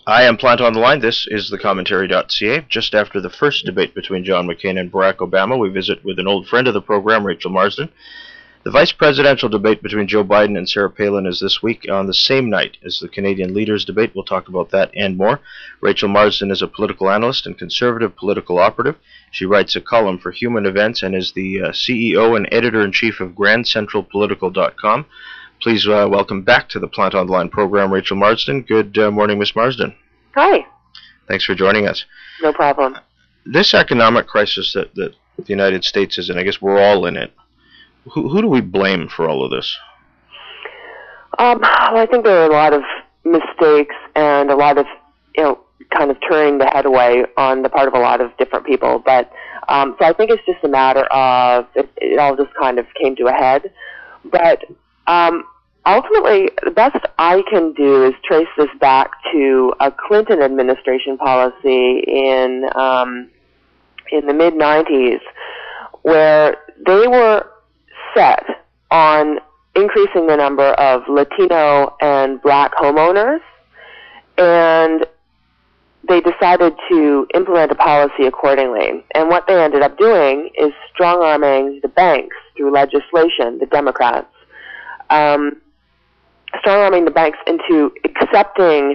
I am Plant on the Line. This is thecommentary.ca. Just after the first debate between John McCain and Barack Obama, we visit with an old friend of the program, Rachel Marsden. The vice presidential debate between Joe Biden and Sarah Palin is this week on the same night as the Canadian leaders debate. We'll talk about that and more. Rachel Marsden is a political analyst and conservative political operative. She writes a column for Human Events and is the CEO and editor-in-chief of GrandCentralPolitical.com. Please welcome back to the Plant on the Line program, Rachel Marsden. Good morning, Ms. Marsden. Hi. Thanks for joining us. No problem. This economic crisis that the United States is in, I guess we're all in it. Who do we blame for all of this? Well, I think there are a lot of mistakes and a lot of, kind of turning the head away on the part of a lot of different people. But so I think it's just a matter of it all just kind of came to a head. But ultimately, the best I can do is trace this back to a Clinton administration policy in the mid-90s, where they were set on increasing the number of Latino and black homeowners, and they decided to implement a policy accordingly. And what they ended up doing is strong-arming the banks through legislation, the Democrats, strong-arming the banks into accepting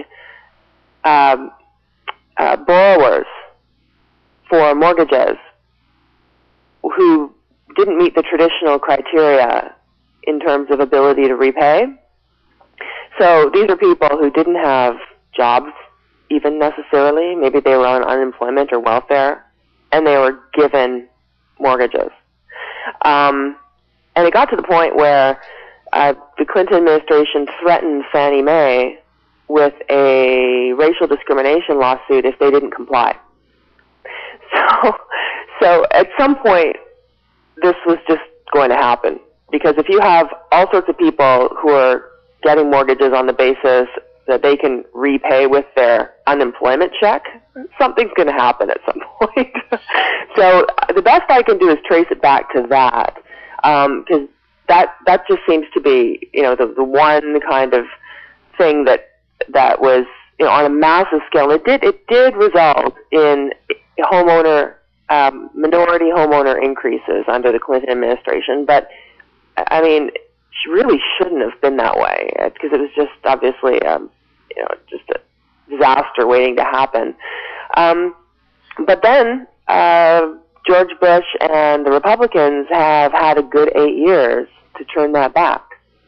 borrowers for mortgages who didn't meet the traditional criteria in terms of ability to repay. So these are people who didn't have jobs even necessarily. Maybe they were on unemployment or welfare, and they were given mortgages. And it got to the point where the Clinton administration threatened Fannie Mae with a racial discrimination lawsuit if they didn't comply. So at some point, this was just going to happen, because if you have all sorts of people who are getting mortgages on the basis that they can repay with their unemployment check, something's going to happen at some point. So the best I can do is trace it back to that, because that just seems to be, the one kind of thing that was, on a massive scale. It did result in minority homeowner increases under the Clinton administration, but I mean, it really shouldn't have been that way, because it was just obviously, just a disaster waiting to happen. But then George Bush and the Republicans have had a good 8 years to turn that back.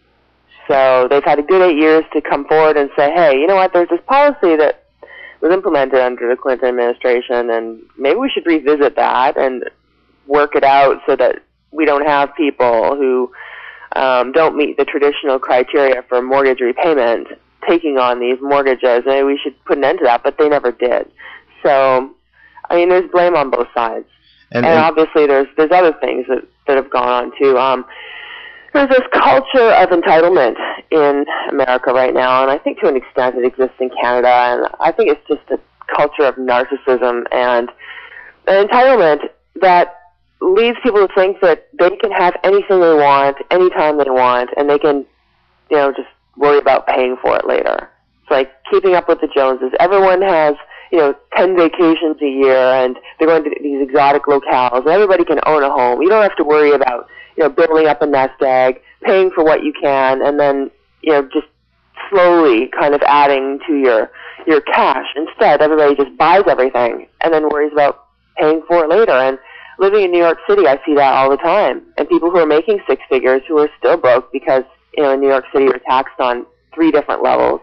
So they've had a good 8 years to come forward and say, hey, you know what, there's this policy that was implemented under the Clinton administration, and maybe we should revisit that and work it out so that we don't have people who don't meet the traditional criteria for mortgage repayment taking on these mortgages. Maybe we should put an end to that, but they never did. So, I mean, there's blame on both sides. And obviously there's other things that have gone on too. There's this culture of entitlement in America right now, and I think to an extent it exists in Canada, and I think it's just a culture of narcissism and an entitlement that leads people to think that they can have anything they want, anytime they want, and they can, just worry about paying for it later. It's like keeping up with the Joneses. Everyone has, 10 vacations a year, and they're going to these exotic locales, and everybody can own a home. You don't have to worry about, building up a nest egg, paying for what you can, and then, just slowly kind of adding to your cash. Instead, everybody just buys everything and then worries about paying for it later. And living in New York City, I see that all the time. And people who are making six figures who are still broke because, in New York City, you're taxed on 3 different levels,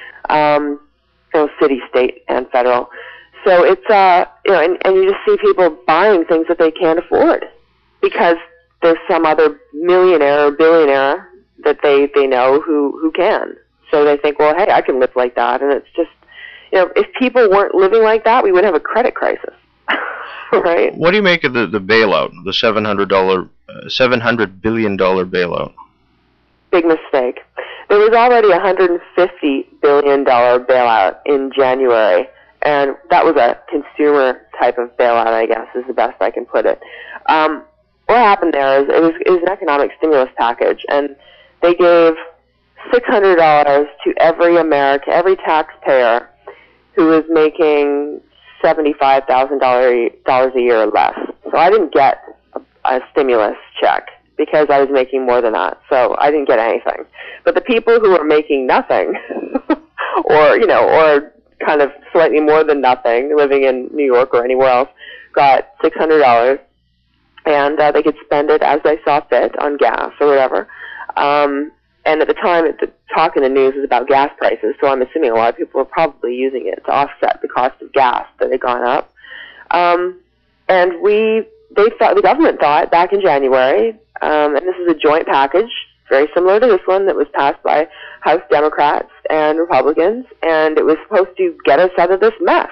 city, state, and federal. So it's, and you just see people buying things that they can't afford because there's some other millionaire or billionaire that they know who can. So they think, well, hey, I can live like that. And it's just, if people weren't living like that, we wouldn't have a credit crisis. Right? What do you make of the bailout, the $700 billion bailout? Big mistake. There was already a $150 billion bailout in January, and that was a consumer type of bailout, I guess, is the best I can put it. What happened there is it was an economic stimulus package, and they gave $600 to every American, every taxpayer who was making $75,000 a year or less. So I didn't get a stimulus check because I was making more than that. So I didn't get anything. But the people who were making nothing, or kind of slightly more than nothing, living in New York or anywhere else, got $600, and they could spend it as they saw fit on gas or whatever. And at the time, the talk in the news was about gas prices, so I'm assuming a lot of people were probably using it to offset the cost of gas that had gone up. And the government thought back in January, and this is a joint package, very similar to this one that was passed by House Democrats and Republicans, and it was supposed to get us out of this mess,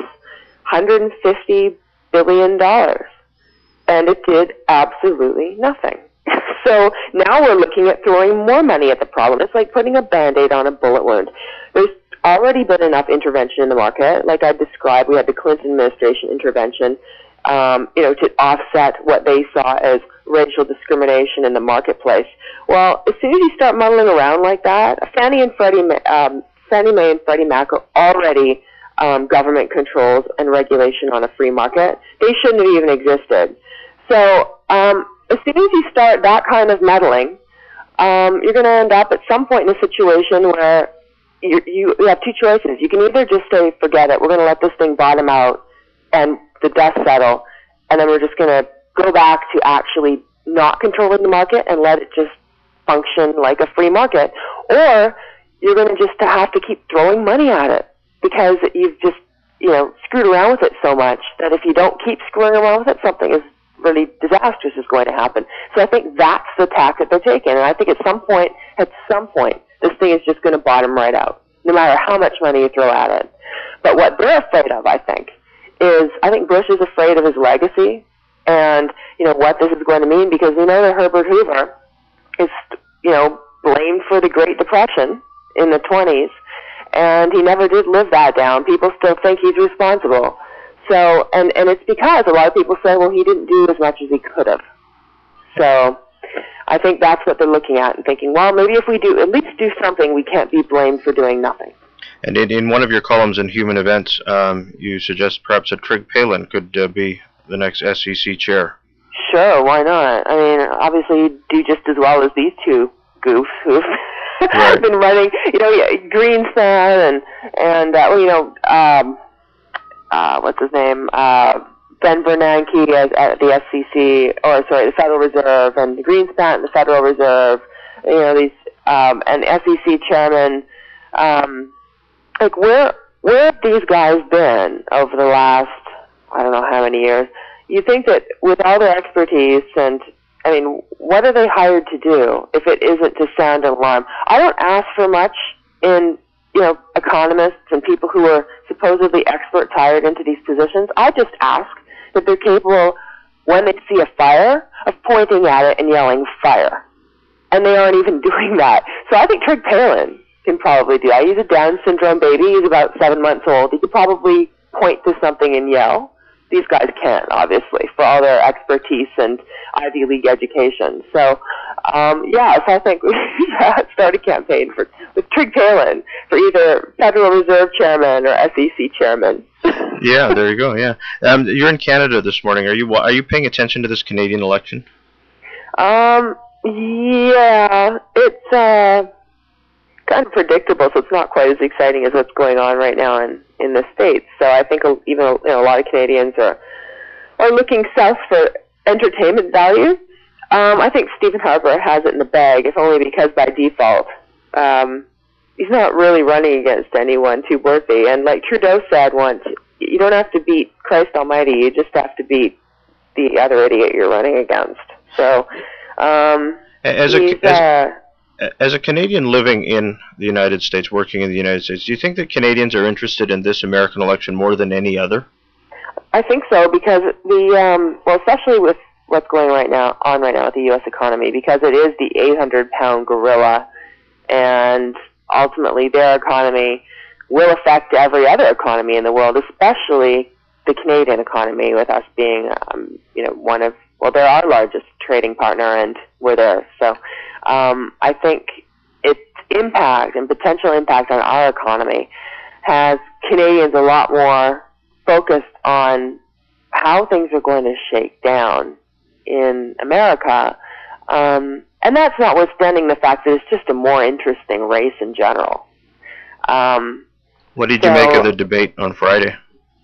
$150 billion. And it did absolutely nothing. So now we're looking at throwing more money at the problem. It's like putting a Band-Aid on a bullet wound. There's already been enough intervention in the market. Like I described, we had the Clinton administration intervention, to offset what they saw as racial discrimination in the marketplace. Well, as soon as you start muddling around like that, Fannie Mae and Freddie Mac are already government controls and regulation on a free market. They shouldn't have even existed. So as soon as you start that kind of meddling, you're going to end up at some point in a situation where you have two choices. You can either just say, forget it, we're going to let this thing bottom out and the dust settle, and then we're just going to go back to actually not controlling the market and let it just function like a free market. Or you're going to just have to keep throwing money at it because you've just, screwed around with it so much that if you don't keep screwing around with it, something is really disastrous is going to happen. So I think that's the tack that they're taking. And I think at some point, this thing is just going to bottom right out, no matter how much money you throw at it. But what they're afraid of, I think Bush is afraid of his legacy and, what this is going to mean, because we know that Herbert Hoover is, blamed for the Great Depression in the 20s, and he never did live that down. People still think he's responsible. So, and it's because a lot of people say, well, he didn't do as much as he could have. So I think that's what they're looking at and thinking, well, maybe if we at least do something, we can't be blamed for doing nothing. And in one of your columns in Human Events, you suggest perhaps that Trig Palin could be the next SEC chair. Sure, why not? I mean, obviously he'd do just as well as these two goofs who've right. been running, Greenspan and what's his name? Ben Bernanke at the the Federal Reserve, and Greenspan at the Federal Reserve, these, and SEC chairman, where have these guys been over the last, I don't know how many years? You think that with all their expertise and, what are they hired to do if it isn't to sound an alarm? I don't ask for much in, economists and people who are supposedly experts hired into these positions. I just ask that they're capable, when they see a fire, of pointing at it and yelling, fire. And they aren't even doing that. So I think Trig Palin can probably do that. He's a Down syndrome baby. He's about 7 months old. He could probably point to something and yell. These guys can't, obviously, for all their expertise and Ivy League education. So, so I think we should start a campaign with Trig Palin for either Federal Reserve Chairman or SEC Chairman. Yeah, there you go. Yeah, you're in Canada this morning. Are you paying attention to this Canadian election? Yeah, it's kind of predictable, so it's not quite as exciting as what's going on right now in the States. So I think even a lot of Canadians are looking south for entertainment value. I think Stephen Harper has it in the bag, if only because by default he's not really running against anyone too worthy. And like Trudeau said once, you don't have to beat Christ Almighty, you just have to beat the other idiot you're running against. So as a Canadian living in the United States, working in the United States, do you think that Canadians are interested in this American election more than any other? I think so, because especially with what's going on right now with the U.S. economy, because it is the 800-pound gorilla, and ultimately their economy will affect every other economy in the world, especially the Canadian economy, with us being, they're our largest trading partner, and we're there. So I think its impact and potential impact on our economy has Canadians a lot more focused on how things are going to shake down in America. And that's notwithstanding the fact that it's just a more interesting race in general. What did you make of the debate on Friday?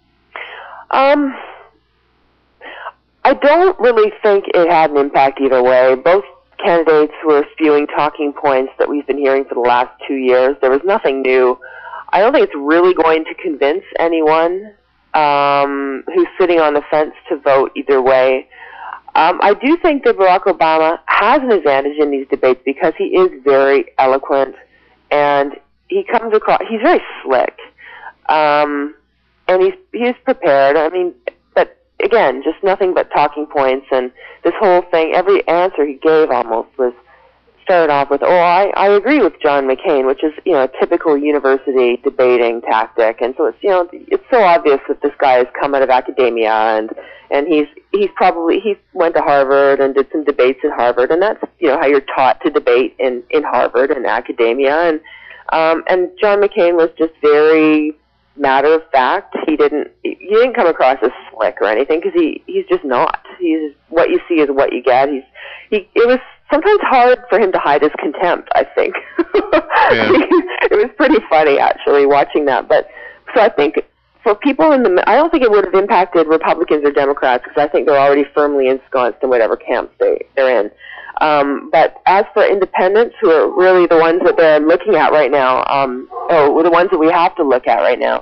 I don't really think it had an impact either way. Both candidates were spewing talking points that we've been hearing for the last 2 years. There was nothing new. I don't think it's really going to convince anyone who's sitting on the fence to vote either way. I do think that Barack Obama has an advantage in these debates because he is very eloquent and he comes across, he's very slick. And he's prepared. I mean, but again, just nothing but talking points, and this whole thing, every answer he gave almost was started off with, I agree with John McCain, which is, a typical university debating tactic. And so it's, it's so obvious that this guy has come out of academia, and he went to Harvard and did some debates at Harvard, and that's, how you're taught to debate in Harvard and academia. And John McCain was just very matter of fact. He didn't come across as slick or anything, because he's just not. He's what you see is what you get. It was sometimes hard for him to hide his contempt, I think. Yeah. It was pretty funny, actually, watching that. But so I think for people I don't think it would have impacted Republicans or Democrats, because I think they're already firmly ensconced in whatever camp they're in. But as for independents, who are really the ones that they're looking at right now, or the ones that we have to look at right now,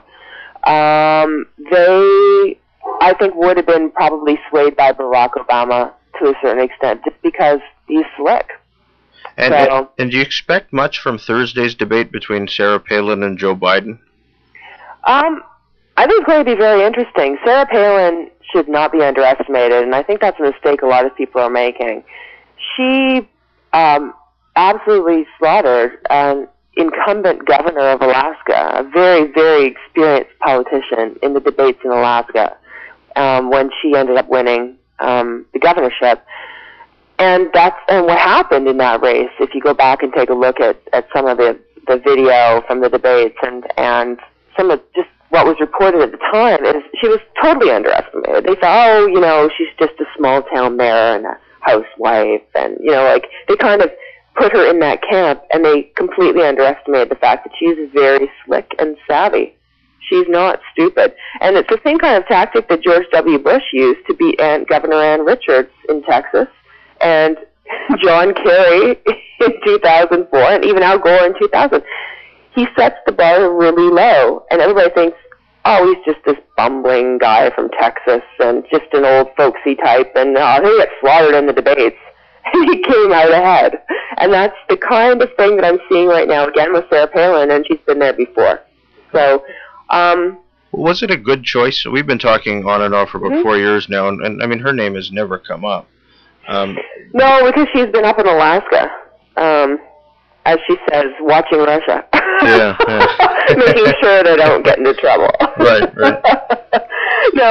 they, I think, would have been probably swayed by Barack Obama to a certain extent, just because he's slick. And do you expect much from Thursday's debate between Sarah Palin and Joe Biden? I think it's going to be very interesting. Sarah Palin should not be underestimated, and I think that's a mistake a lot of people are making. She absolutely slaughtered an incumbent governor of Alaska, a very, very experienced politician in the debates in Alaska, when she ended up winning the governorship. And what happened in that race, if you go back and take a look at some of the video from the debates and some of just what was reported at the time, is she was totally underestimated. They thought, she's just a small town mayor and a housewife, and they kind of put her in that camp, and they completely underestimated the fact that she's very slick and savvy. She's not stupid. And it's the same kind of tactic that George W. Bush used to beat Governor Ann Richards in Texas, and John Kerry in 2004, and even Al Gore in 2000. He sets the bar really low, and everybody thinks, he's just this bumbling guy from Texas and just an old folksy type, and he'll get slaughtered in the debates. And he came out ahead. And that's the kind of thing that I'm seeing right now, again, with Sarah Palin, and she's been there before. So, was it a good choice? We've been talking on and off for about 4 years now, and I mean, her name has never come up. No, because she's been up in Alaska, as she says, watching Russia. Yeah. Making sure they don't get into trouble. Right. No,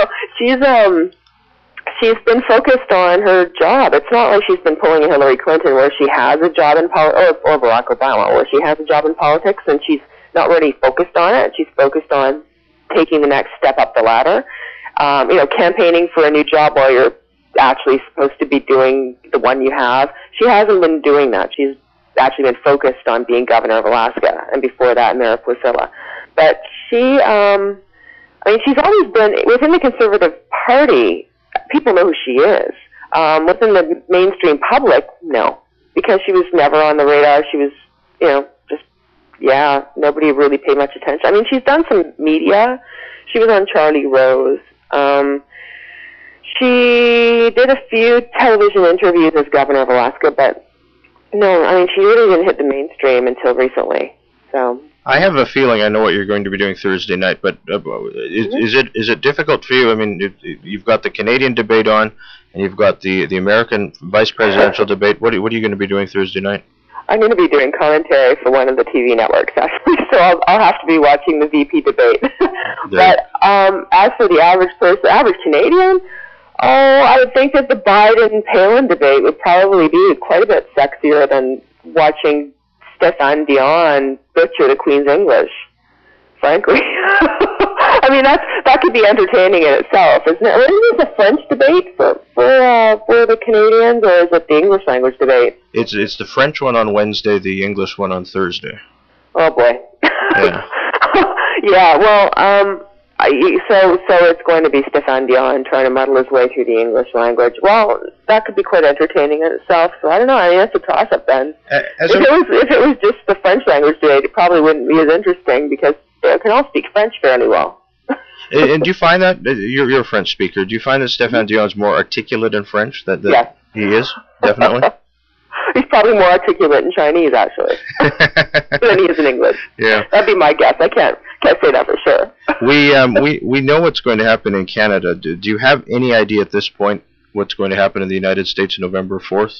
she's been focused on her job. It's not like she's been pulling a Hillary Clinton, where she has a job in politics, or Barack Obama, where she has a job in politics and she's not really focused on it. She's focused on taking the next step up the ladder. Campaigning for a new job while you're actually supposed to be doing the one you have. She hasn't been doing that. She's actually been focused on being governor of Alaska, and before that, Mayor of Wasilla. But she's always been, within the Conservative Party, people know who she is. Within the mainstream public, no, because she was never on the radar. She was, nobody really paid much attention. I mean, she's done some media. She was on Charlie Rose. She did a few television interviews as governor of Alaska, but no, I mean, she really didn't hit the mainstream until recently. So I have a feeling I know what you're going to be doing Thursday night, but is it difficult for you? I mean, you've got the Canadian debate on, and you've got the American vice presidential debate. What are you going to be doing Thursday night? I'm going to be doing commentary for one of the TV networks, actually, so I'll have to be watching the VP debate. But as for the average person, average Canadian, I would think that the Biden-Palin debate would probably be quite a bit sexier than watching Stéphane Dion butcher the Queen's English, frankly. mean, that could be entertaining in itself, isn't it? Or is this a French debate for the Canadians, or is it the English language debate? It's the French one on Wednesday, the English one on Thursday. Oh boy. Yeah. Yeah. Well, so it's going to be Stéphane Dion trying to muddle his way through the English language. Well, that could be quite entertaining in itself. So I don't know. I mean, that's a toss-up then. If it was just the French language debate, it probably wouldn't be as interesting because they can all speak French fairly well. And do you find that you're a French speaker? Do you find that Stéphane Dion's more articulate in French? Yes. He is, definitely. He's probably more articulate in Chinese, actually, than he is in English. Yeah, that'd be my guess. I can't say that for sure. We know what's going to happen in Canada. Do you have any idea at this point what's going to happen in the United States November 4th?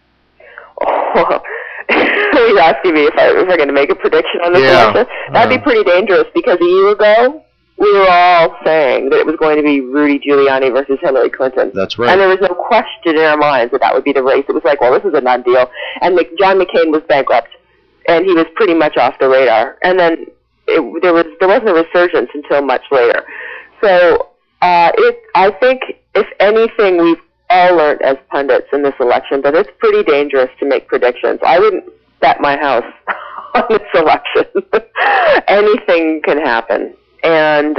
Oh, he's asking me if we're going to make a prediction on this election. That'd be pretty dangerous because a year ago we were all saying that it was going to be Rudy Giuliani versus Hillary Clinton. That's right. And there was no question in our minds that would be the race. It was like, well, this is a done deal. And John McCain was bankrupt, and he was pretty much off the radar. And then there wasn't a resurgence until much later. So I think, if anything, we've all learned as pundits in this election that it's pretty dangerous to make predictions. I wouldn't bet my house on this election. Anything can happen. And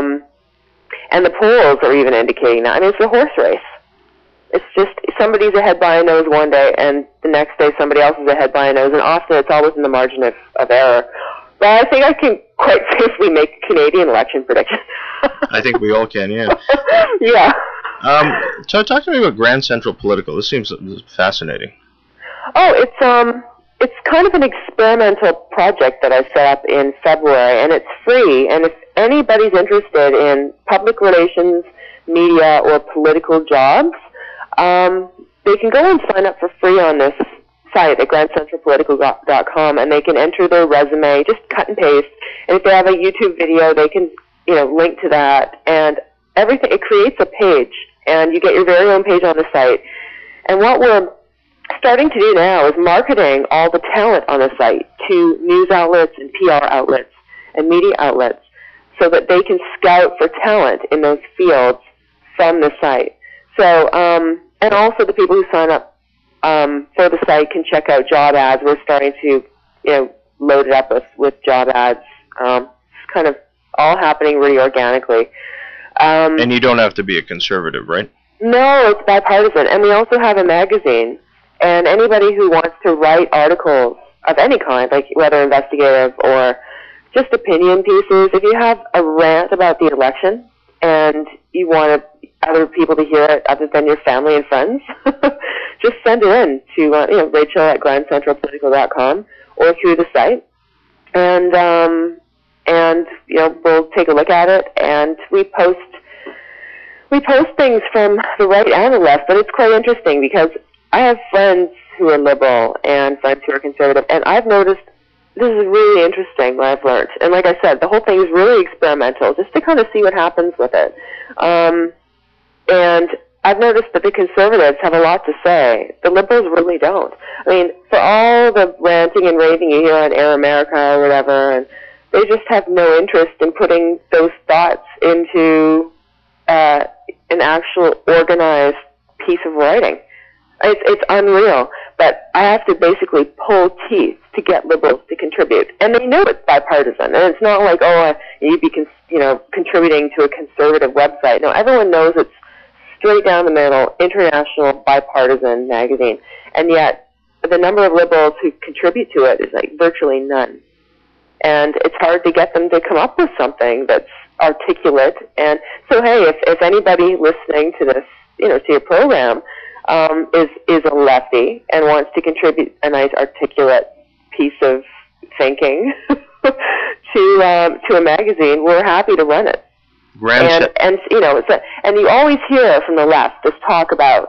the polls are even indicating that. I mean, it's a horse race. It's just somebody's ahead by a nose one day, and the next day somebody else is ahead by a nose, and often it's always in the margin of error. But I think I can quite safely make a Canadian election prediction. I think we all can, yeah. Yeah. So talk to me about Grand Central Political. This seems fascinating. Oh, it's kind of an experimental project that I set up in February, and it's free. And if anybody's interested in public relations, media, or political jobs, they can go and sign up for free on this site at grandcentralpolitical.com, and they can enter their resume, just cut and paste. And if they have a YouTube video, they can link to that, and everything. It creates a page, and you get your very own page on the site. And what we're starting to do now is marketing all the talent on the site to news outlets and PR outlets and media outlets so that they can scout for talent in those fields from the site. So, and also the people who sign up for the site can check out job ads. We're starting to, load it up with job ads. It's kind of all happening really organically. And you don't have to be a conservative, right? No, it's bipartisan. And we also have a magazine. And anybody who wants to write articles of any kind, like whether investigative or just opinion pieces, if you have a rant about the election and you want other people to hear it other than your family and friends, just send it in to Rachel at grandcentralpolitical.com or through the site, and we'll take a look at it. And we post things from the right and the left, but it's quite interesting because I have friends who are liberal and friends who are conservative, and I've noticed this is really interesting what I've learned. And like I said, the whole thing is really experimental, just to kind of see what happens with it. And I've noticed that the conservatives have a lot to say. The liberals really don't. I mean, for all the ranting and raving you hear on Air America or whatever, and they just have no interest in putting those thoughts into an actual organized piece of writing. It's unreal, but I have to basically pull teeth to get liberals to contribute, and they know it's bipartisan. And it's not like, you'd be contributing to a conservative website. No, everyone knows it's straight down the middle, international, bipartisan magazine, and yet the number of liberals who contribute to it is like virtually none. And it's hard to get them to come up with something that's articulate. And so, hey, if anybody listening to this, to your program, is a lefty and wants to contribute a nice articulate piece of thinking to a magazine, we're happy to run it. And you always hear from the left this talk about,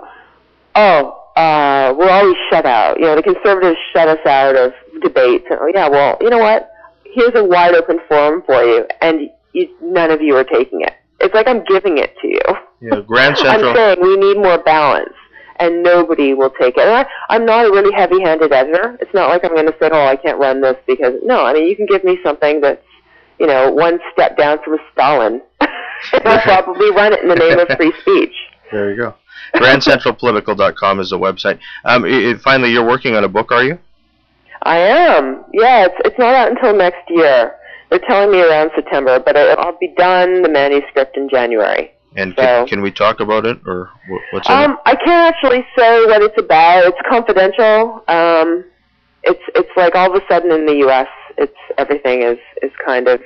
we're always shut out. The conservatives shut us out of debates. And, well, you know what? Here's a wide open forum for you, and none of you are taking it. It's like I'm giving it to you. Yeah, Grand Central. I'm saying we need more balance, and nobody will take it. And I'm not a really heavy-handed editor. It's not like I'm going to say, I can't run this because, no, I mean, you can give me something that's, one step down from Stalin, And I'll probably run it in the name of free speech. There you go. GrandCentralPolitical.com is the website. Finally, you're working on a book, are you? I am. Yeah, it's not out until next year. They're telling me around September, but I'll be done the manuscript in January. And can we talk about it, or what's in it? I can't actually say what it's about. It's confidential. It's like all of a sudden in the U.S., everything is kind of,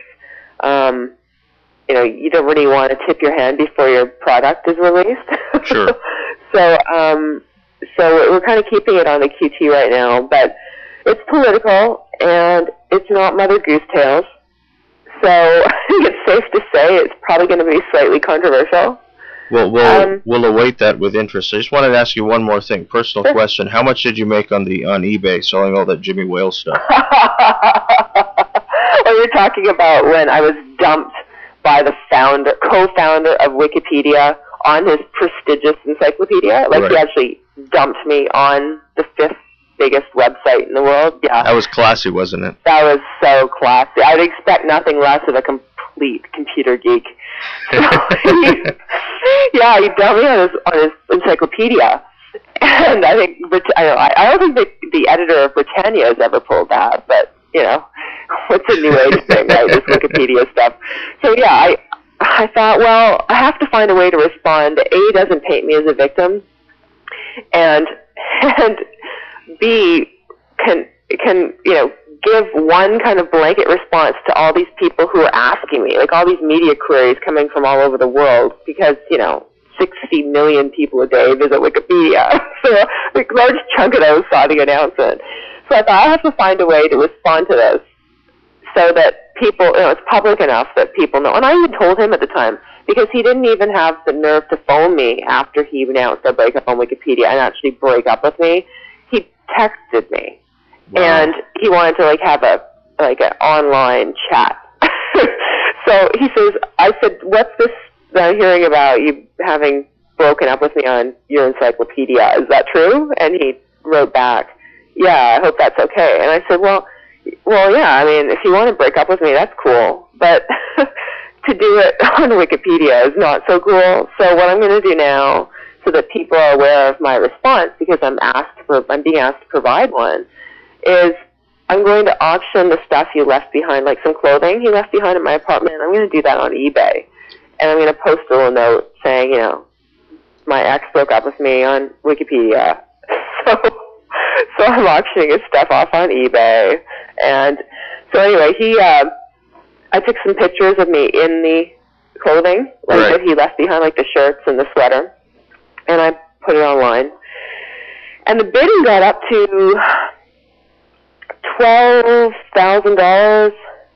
you don't really want to tip your hand before your product is released. Sure. So we're kind of keeping it on the QT right now, but it's political and it's not Mother Goose Tales. So I think it's safe to say it's probably going to be slightly controversial. Well, we'll await that with interest. I just wanted to ask you one more thing, personal question. How much did you make on eBay selling all that Jimmy Wales stuff? Well, you're talking about when I was dumped by the co-founder of Wikipedia on his prestigious encyclopedia. Like, he actually dumped me on the 5th biggest website in the world. Yeah. That was classy, wasn't it? That was so classy. I'd expect nothing less of a complete computer geek. So he dumped me on his encyclopedia. And I think I don't think the editor of Britannia has ever pulled that, but what's a new age thing, right? This Wikipedia stuff. So yeah, I thought, well, I have to find a way to respond. A, doesn't paint me as a victim, and B, can give one kind of blanket response to all these people who are asking me, like all these media queries coming from all over the world, because 60 million people a day visit Wikipedia. So a large chunk of those saw the announcement. So I thought I have to find a way to respond to this so that people, it's public enough that people know. And I even told him at the time, because he didn't even have the nerve to phone me after he announced our breakup on Wikipedia and actually break up with me. He texted me. Wow. And he wanted to have an online chat. So he says, I said, what's this that I'm hearing about you having broken up with me on your encyclopedia? Is that true? And he wrote back, yeah, I hope that's okay. And I said, well, yeah, I mean, if you want to break up with me, that's cool. But to do it on Wikipedia is not so cool. So what I'm going to do now, so that people are aware of my response, because I'm being asked to provide one, is I'm going to auction the stuff you left behind, like some clothing he left behind in my apartment. I'm going to do that on eBay. And I'm going to post a little note saying, my ex broke up with me on Wikipedia. So I'm auctioning his stuff off on eBay. And so anyway, I took some pictures of me in the clothing, that he left behind, like the shirts and the sweater. And I put it online. And the bidding got up to $12,000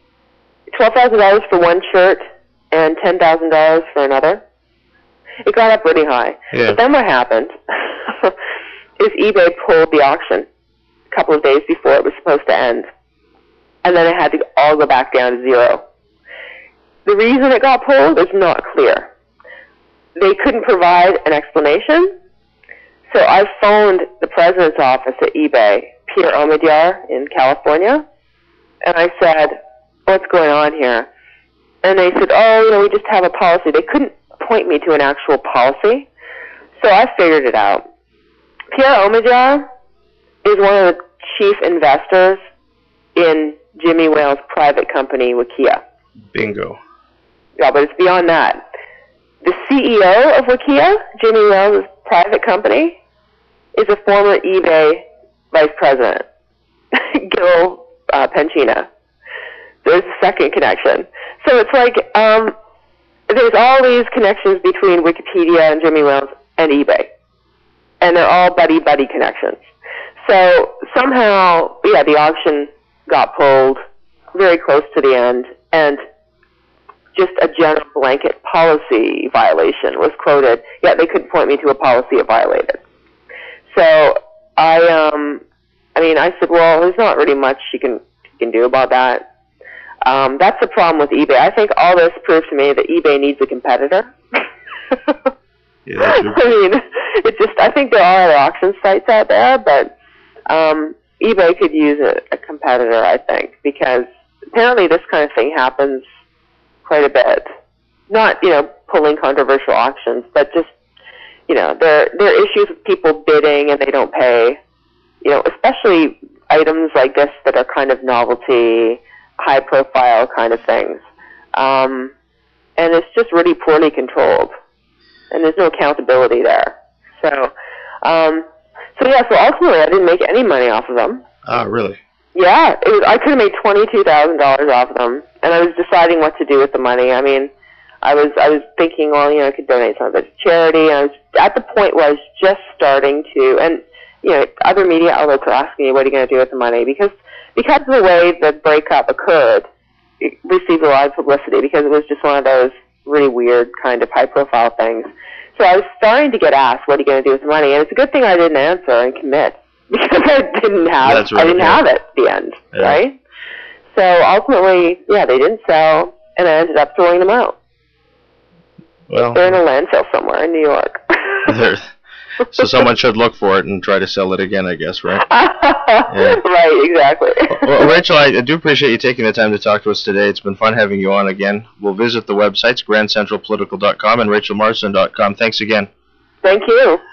for one shirt and $10,000 for another. It got up pretty high. Yeah. But then what happened is eBay pulled the auction a couple of days before it was supposed to end. And then it had to all go back down to zero. The reason it got pulled is not clear. They couldn't provide an explanation. So I phoned the president's office at eBay, Pierre Omidyar in California, and I said, what's going on here? And they said, we just have a policy. They couldn't point me to an actual policy. So I figured it out. Pierre Omidyar is one of the chief investors in Jimmy Wales' private company, Wikia. Bingo. Yeah, but it's beyond that. The CEO of Wikia, Jimmy Wales' private company, is a former eBay vice president, Gil Penchina. There's a second connection. So it's like there's all these connections between Wikipedia and Jimmy Wales and eBay. And they're all buddy-buddy connections. So somehow, the auction got pulled very close to the end, and just a general blanket policy violation was quoted, yet they couldn't point me to a policy it violated. So I said, well, there's not really much you can do about that. That's the problem with eBay. I think all this proves to me that eBay needs a competitor. Yeah, I think there are other auction sites out there, but eBay could use a competitor, I think, because apparently this kind of thing happens quite a bit. not, pulling controversial auctions, but just, there are issues with people bidding and they don't pay, especially items like this that are kind of novelty, high profile kind of things. And it's just really poorly controlled. And there's no accountability there. So ultimately I didn't make any money off of them. Ah, really? Yeah, I could have made $22,000 off of them, and I was deciding what to do with the money. I mean, I was thinking, well, I could donate some of it to charity, and I was at the point where I was just starting to, and, other media outlets are asking me, what are you going to do with the money? Because of the way the breakup occurred, it received a lot of publicity because it was just one of those really weird kind of high-profile things. So I was starting to get asked, what are you going to do with the money? And it's a good thing I didn't answer and commit because I didn't have it at the end, right? So ultimately, they didn't sell, and I ended up throwing them out. Well, they're in a landfill somewhere in New York. So someone should look for it and try to sell it again, I guess, right? Right, exactly. Well, Rachel, I do appreciate you taking the time to talk to us today. It's been fun having you on again. We'll visit the websites, grandcentralpolitical.com and rachelmarsden.com. Thanks again. Thank you.